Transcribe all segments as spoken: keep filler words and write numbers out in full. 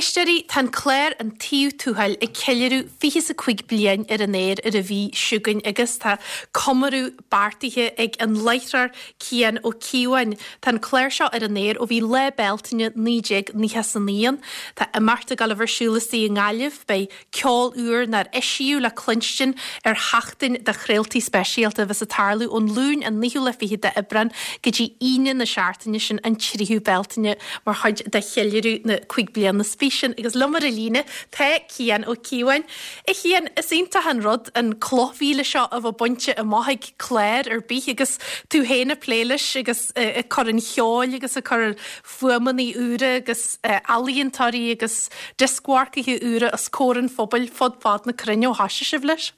Éisteí tan Claire an tíú túhail ag ceilearú fihí a chuig blian ar an éir ar a bhí siúgain agus tá comarú bartaithe ag an leithrar cían ó cíhain tan Claire seo ar an éir ó bhí le beltaine níéag níthe san níon Tá i marta gal bharsúlaí an gáileh bei ceol úr nar isisiú le clinstin ar hatain de chréaltaí speisialta bheits a tarlú ón lún an níú le fihi de ibran go dtí ine na seaartaine sin an tíú beltaine mar chuid de ceilearú na chuig blian na spísin agus lumar a líne te cían ó cíhain. I chéan is ínta an rud an chlóhíle seo a bh bunte a maithaigh Claire ar bí agus tú héna pléiles agus uh, chur an cheáil agus a chur fuamaní úra agus uh, alíontarí agus discuarcaithe úra a scóran fphobal fodfad na crinne ó hasise sibh leis.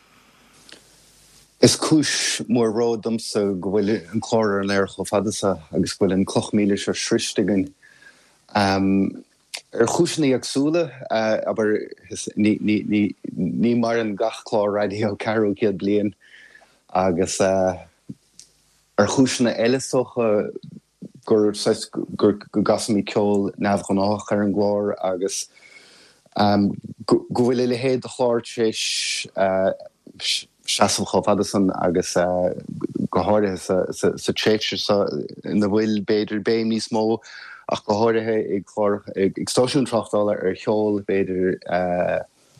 Is cúis mór ródum sa go bhfuil an chlór an air cho fadasa agus bhfuil an clochmíle se sristigan. Um, Er chúsnaí agsúla, uh, aber ní, ní, ní, ní mar an gach chlár radio carú ciad blian agus uh, ar chúsna eilesocha gur gur go gasamí ceol nabhghnách ar an glór agus um, go bhfuil le héad a chláir séis uh, seasamh chomhadasan agus uh, go háirithe sa, sa, sa tréitse sa na bhfuil beidir béim níos mó ach go háirithe ag chlár ag stóisiún trachtála ar cheol beidir uh,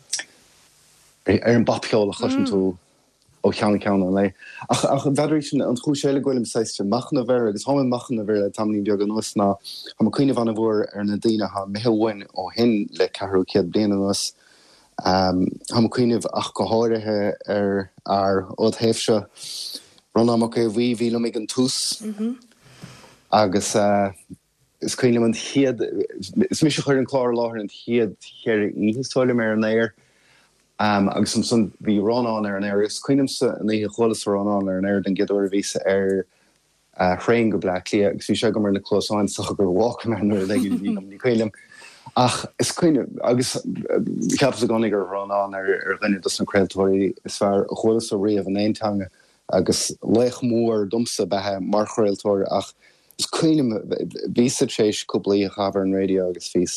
ar an bapcheol a chuisian tú ó cheanna ceanna lei. Ach ach bheidir sin an chúiséile goilm saiste machna bhar agus háman machna bhar le tamní beag an us ná ha ma cuine bhana bhór ar na daine ha mihehhain ó hin le ceathrú ciad bliana an us. Um, ha ma cuineh ach go háirithe ar ar ód héifse ran amach é bhí bhí le an tús agus uh, is cuine an chiad is mis chuir an chlár láthir an chiad cheir íhisáile mar an éir um, agus som son bhí ránán ar an éir is cuinem sa an éhe cholas ránán ar an éir den giadúir vísa ar uh, chréin go bla lia agus bhí se go mar na clósáin sa gur bhá mar nuair le ní chuilem ach is cuine agus ceap a gánig ar ránán ar ar rinne dus an creaaltóirí is fear a cholas a riamh an éontanga agus leich mór dumsa bethe mar chréaltóir ach is cuine vísa trééis cúplaí a chabar an radio agus fís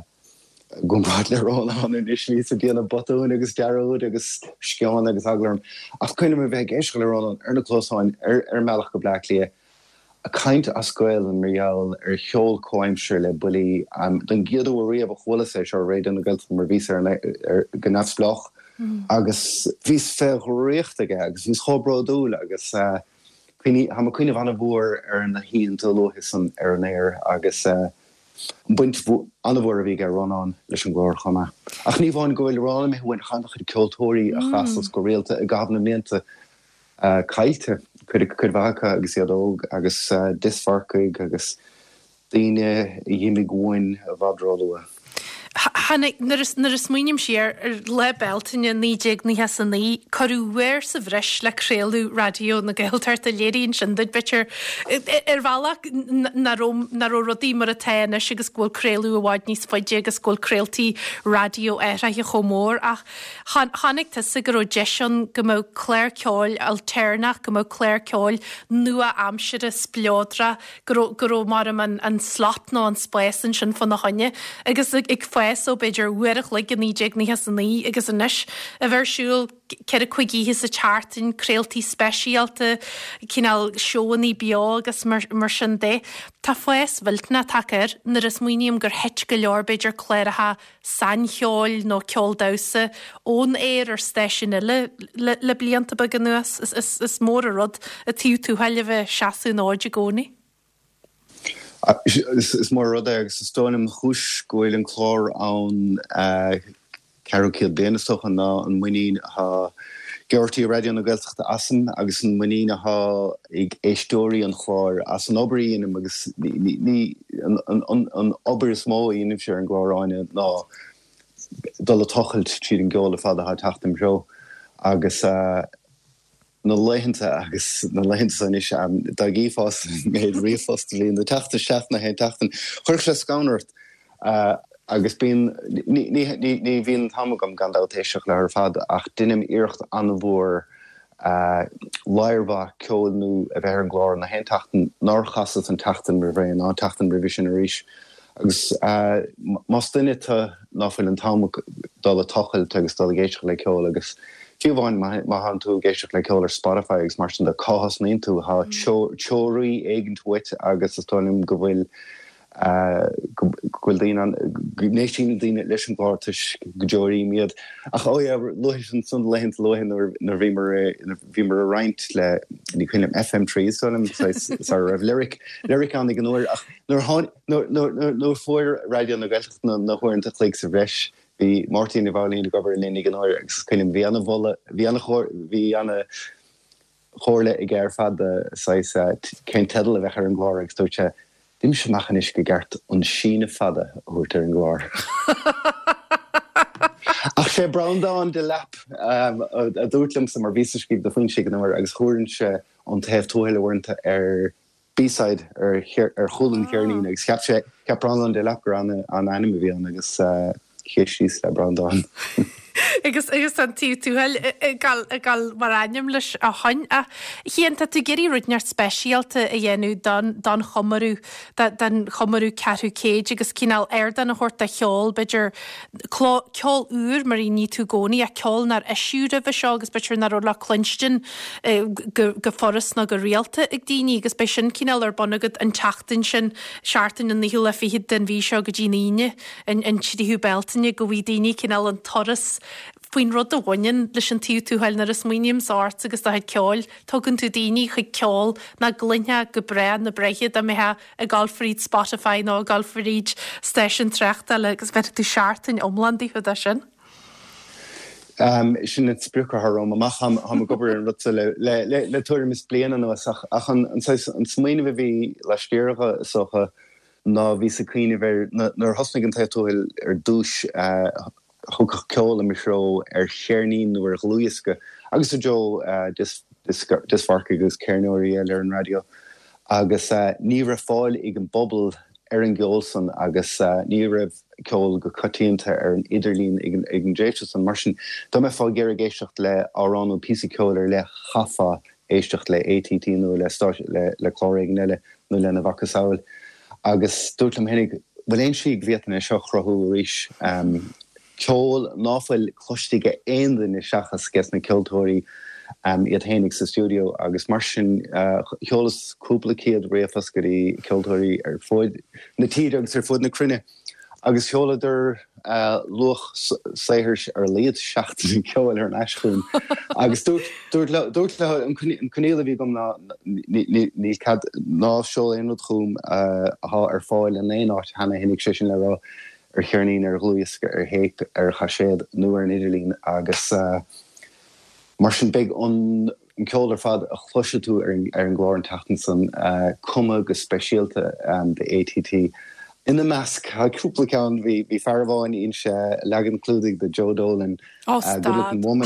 gomráid le ránán in is vísa díana botún agus dearúd agus sceán agus aglarm ach cuine me bheith éisce le ránán ar na clósáin ar ar meach go bla lia a kaint a scoil an riall ar cheol coimsir le bulí um, den giadú a riamh a cholas é seo réidir na gailt mar vísa ar gannafsbloch mm. agus vís fé réachtaige agus vís chobródúil agus uh, ha ma cuine bhana bhór ar na híon tulóhis an ar an éir agus uh, buint anna bhór a bhí ar runán leis an glór chuma. Ach ní bháin gohfuil rána me bhain chanach chuid ceoltóirí a chasas go réalta a gabhna mianta uh, cailte chuid chuid bhacha agus iadóg agus uh, disfarcaig agus daine i dhéimi gúin a bhadrálua. Hanna nar is muoinem siar ar le beltaine níéag ní heas an ní choúhhair sa bhreis le créalú radio na gailtart a léiríonn sin did bitir ar bhealach na ó rodí mar a taine agus ghfuil créalú a bháid níos foiide agus ghfuil créaltaí radio éirithe chomór ach chanig tá sa gur ó deisian go mó Claire ceáil alternach go mó Claire ceáil nua amsir a splódra gur mar an slát ná an spéisan sin fan na haine agus ag fes ó beidir uirich le gan níéag ní heas an ní agus an isis a bhersúil ceir a chuigíhí sa chartain créaltaí speisialta cinál seoí beá agus mar, mar sin dé. Tá fes bhiltna takeir nar is muoíam gur heit go leor beidir cléiretha san cheáil nó ceol dasa ón éir ar stéisisin le, le, le blianta ba gan nuas is, is, is mór a rud a tíú túhaile bheith seaú náide gcónaí. Uh, is, is mór rud agus is stónim chúis gohfuil an chlár an uh, carú ciad blianastoch an ná an muoín ha geirtaí radio na gailteachta asan agus an muoín ha ag éistóirí an chlár as an obaíon agus ní an, an, an, an obair is mó íonimh sé an gláráine ná dul a tochailt tríd an ggheol a fada ha taachtam seo agus uh, na leihananta agus na leihananta san is um, da gífás méid riomhfásta líon na teachta seaach na hé teachtan chuir sé scanairt uh, agus bíon ní bhíon tamagam gan dátéiseach le ar fad ach duinem iirecht an bhór uh, leirhá ceolnú a bheith an glár na hé teachtan ná chasas an teachtan ri bhéin ná teachtan ri sin a ríis agus mas duine tá náfuil an támach dal a tochail agus dal a géisteach le ceol agus fiúháin má han tú géisteach le ceol ar Spotify agus mar sin de cáhas naon tú ha teoirí éigen tuit agus is táim go bhfuil gohfuil daon an nééis sin daine leis an gláirtas go deirí miad ach ó lois an sun leint lohin nar bhímar bhímar a roint le ní chuinem F M trí sonm sa raibh lyric lyric an gan nóir ach nó fuair radio na gailteach na chuirn a léig sa bhreis hí Martin i bhálín gobar lénig an nóir agus chuinem bhí anna bhla bhí anna bhí anna chóirle i ggéir fad cén tedal a bheith ar an gláir agus dúirte dim se machan is go gart an sína fada úirt ar an gláir. Ach sé braundáin de lap a dúirtlim sa mar vísascíb do faoin si an nóir agus chuirann se an taobh tóile bhairnta ar B-side ar cholann cearnín agus ceap sé ceap braundáin de lap gur an anime bhíon agus chéisís le braundáin. Agus agus an tí túhil gal mar aim leis a hain a chéanta tú géirí runeart speisialta a dhéanú don chomarú den chomarú ceú céid agus cíál air den a chóirta cheol beidir ceol úr mar í ní tú gcónaí a ceol nar isisiúra bheit seo agus beitir nar le clunstin go forras na go réalta ag daoine agus bei sin cíál ar bonnagad an teachtain sin seaartain an níú le fihiad den bhí seo go ddíine an siadíú beltainine go bhí daoine cíál an toras Fuoin rud a bhain leis an tíú túhail na is muoinim sáirt agus a ceáil, tugann tú daoine chu ceáil na gluthe go brean na breichiad a méthe a gáilfríd Spotify nó a gáilfríd station trechtta agus bheit tú seaartain omlandí chu a sin? Sin het spruúcha harm amach ha gobar an rut le tuair is blian an ach an smaoine bh bhí leiscéirecha socha ná bhí sa cuioine bhar nar hosnig an taithtóil ar dúis thug ceol a misró ar chearnín nó ar glúisce agus a jo disfarca agus cearnóirí eile ar an radio agus ní raibh fáil ag an bobbal ar an gceolsan agus ní raibh ceol go cotíonnta ar an idirlín ag an dréiteach an mar sin dá me fá géir géisteacht le árán ó písa ceol ar le chafa éisteacht le A T T nó le chlóréig eile nó le na bhacha saoil agus dúirtlam hennig bhfuil éon si bhíotain seo chrothú ríis ceol náfuil chluistigh aon den is seachas ges na ceoltóirí iad hénig sa stúdio agus mar sin cheolas cúpla céad réafas gurí ceoltóirí ar fóid na tíad agus ar fóid na crinne agus cheolaidir luch saothir ar léad seachtain ceol ar an eisciún agus dúirt le an chunéile bhí gom ní cad ná seo éonad chum ar fáil an éonáit hena hinnig sé sin le rá ar chearnín ar glúisce ar héic ar chaséad nuair an idirlín agus mar sin beag an ceol ar fad a chluise tú ar an gláir an tachtan san cuma go speisialta de A T T. Ina measc ha cúpla ceann bhí fearbháin on se legan clúdaigh de Joe Dolan good-looking woman.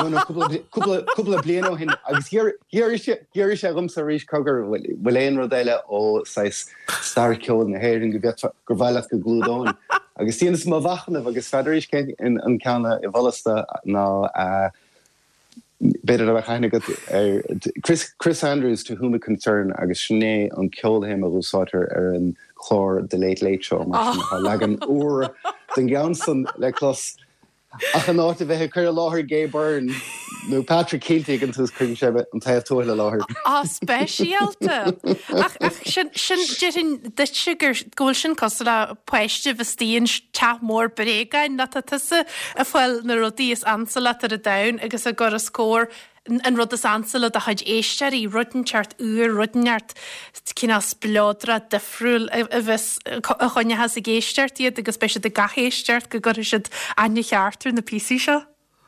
Cúpla blian ó hin agus dhéir sé rum sa ríis cogur bhfuil éon rud eile ó star ceol na héirin go gur bhaileach go glúdáin. agus tíananas má bhachanamh agus feidiréis cé an ceanna i bhallasta ná beidir a bheith chaine go Chris Andrews to whom it concern agus sné an ceol him a bhúsáitir ar an chlór the Late Late Show mar sin legan uair den Ganson le clos ach an áit a bheith chuir láthir Gay Byrne nó Patrick Keelty an tús crin sebe an taobh tóile láthir. Á speisialta ach sin sin de sugar ggóil sin cos le poiste bhtíon te mór brégain na tusa a bhfuil na rodí is ansala ar a dain agus a gur a scór an rud is ansala a chuid éisteir í rudenseart úr rudenart cína splódra difriúil a bheits a chuine has a géisteart iad agus beisi de gachéisteart go gur siad aine cheartú na písí seo.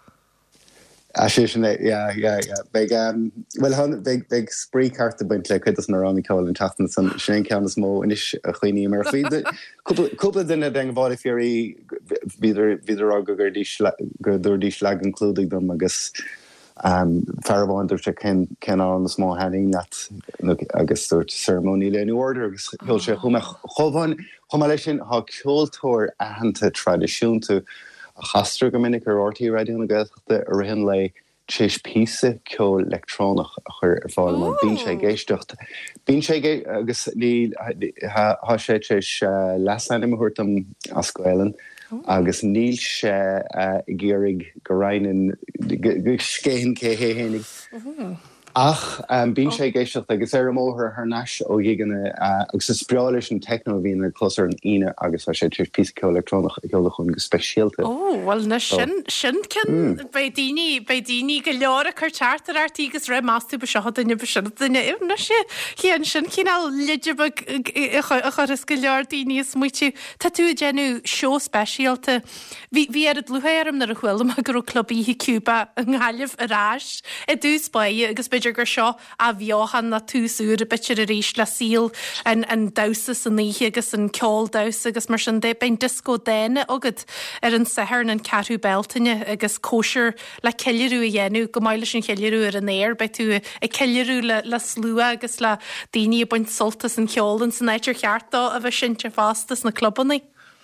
A sé sin yeah yeah yeah big um well han big big spree cart the bunt le chuidas na ranní cáil an tatan san sin ceannas mó inis a chuoine mar fao cúpla duine den bhád fií viidir viidir a go gur dúir dís le an clúdaigh dom agus um fearbháin dúirt se cen cen an na smó haing net agus dúirt ceremony le new order agus hiil sé chuma chomhain chuma lei sin há ceoltóir ahananta tradiisiúnta a chastra go minic ar ortaí radio na gailteachta a rihin le téis písa ceol electrónach a chur ar fáil mar bín sé géistecht. Bín sé agus ní há sé téis lesan thuirt am ascoilean agus níl sé i ggéirigh go rainin scéan cé héhénig. Ach, um, bín sé géisteach agus ar móthir ar náis ó dhéganna agus sa spreális an technolóhín ar closar an ine agus sé tíir pí electrónach a geolala chun go speisialta. Ó, well na sin sin cin bei daoine bei daoine go leor a chuirteart ar artígus ra mású be seo duine be sin duine na sé chéan sin cíál liidir a churis go leor daoine is muitiú Tá tú genú seo speisialta. Bhí ar a dlúhéarm nar a chhuiilm a gur clubbí Cuba an gáileh arás i dús baí agus gur seo a bheochan na túsúr a bitir a ríis le síl an dasa san níhi agus an ceol dasa agus mar sin dé bein disco déine agad ar an sehar an cearú beltaine agus cóisiir le ceiliú a dhéennn go maiile sin cheiliú ar an éir be tú i ceiliú le le slúa agus le daoine buint soltas an ceolalan san éidir cheartá a bheith sinnte fástas na clubbannaí.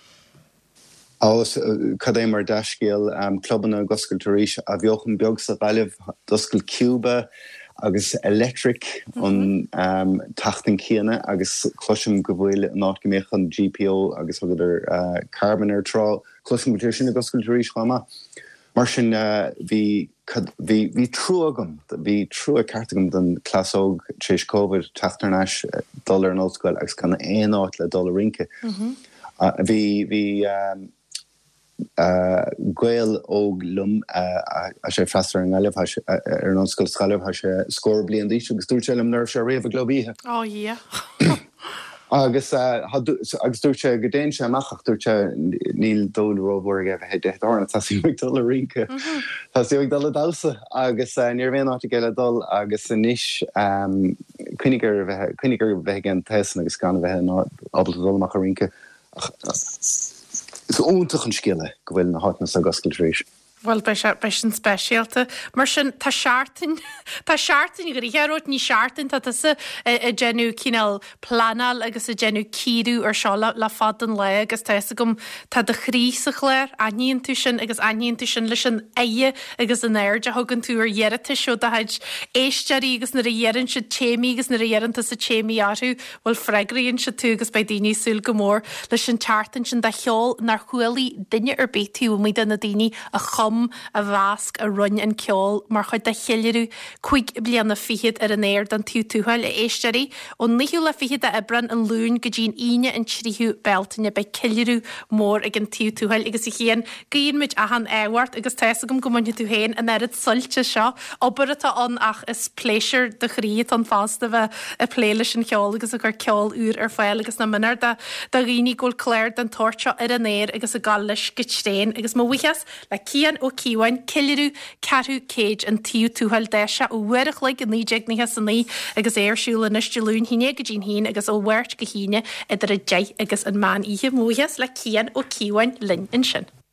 Agus cad é mar deiscéal clubbanna goscailtaréis a bheochan beag sa bailibh doscail Cuba agus electric an um, tachtan cíanna agus cloisiim go bhfuil náit go méoch an G P O agus agad ar uh, carbon ar trá cloisiim go sin a goscailtaréis chuama. Mar sin bhí hí trú agam, bhí trú a cartagam den clasóg tríos COVID taachtarnáis dul ar an óscoil agus chuna éon áit le dul a rinke. Bhí bhí Uh, gweil óg lum uh, a sé freistar an gáileh ar an óscoil scaileh a sé scór bliain díos agus dúirt sé lim nuir sé réomh globíthe. Ó dhé. Agus agus dúirt sé go déon sé amachach dúirt sé níl dóilróbhór a bheith deithdána tá sí bh dul a rinke. Tá sí bh dul a dása agus níor bhéon áta geile dul agus san níis cuinigur bheith an tesan agus gan bheith ábal dulach a rinke. Is óntach an skille go bhfuil na hána a goscailtaréis. Well bei sin speisialta mar sin tá seaartain Tá seaartain gur hearót ní seaartain tá sa a genú cíál planal agus a genú cíú ar seo le fad an le agus tá gom tá de chrísach léir aíonn tú sin agus aíonn tú sin leis an aige agus an air de thugann tú ar dhearata seo a haid éistearí agus na a dhéann se téimi agus na a dhéanta sa téimi áú bhil freigraíonn se tú agus bei daoine súil go mór leis sin teartain sin de cheol nar chuilí duine ar béú mí den na daoine a chom a bhasc a runn an ceol mar chuid de cheiliú chuig blianana fihiad ar an éir den tú túhail a éisteí ó níú le fihiad a ibran an lún go dín ine an tríú beltainine be ceiliú mór ag an tú túhail agus i chéan gaon muid ahan éhhart agus teessa gom gomunne tú héin an airad sulte seo obair atá an ach is pléisiir de chríad an fásta bheith a pléile sin ceol agus a gur ceol úr ar fáil agus na minar de de rií ggóil cléir den torteo ar an éir agus a galis gotréin agus má bhuichas le cían ó cíhain ceiliú ceú céid an tíú túhail deise ó bhuiireach le an níéagnithe san ní agus éirsúla nistelún híine go dín hín agus ó bhhairt go híine idir a dé agus an man ihe múhias le cían ó cíhain lin in sin.